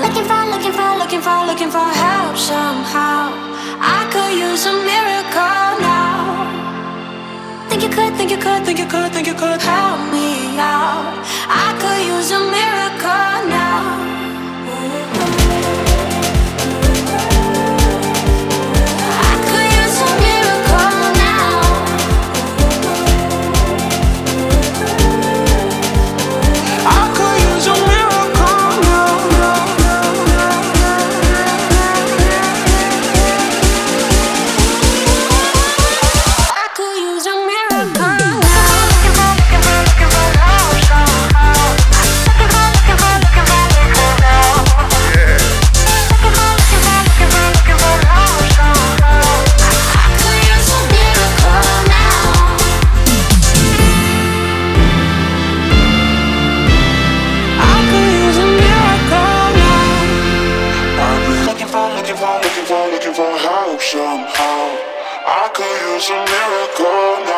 Looking for help somehow. I could use a miracle now. Think you could help me out. I could use a miracle now. I could use a miracle now. I could use a miracle now. I could use a miracle now. Looking for help somehow. I could use a miracle now.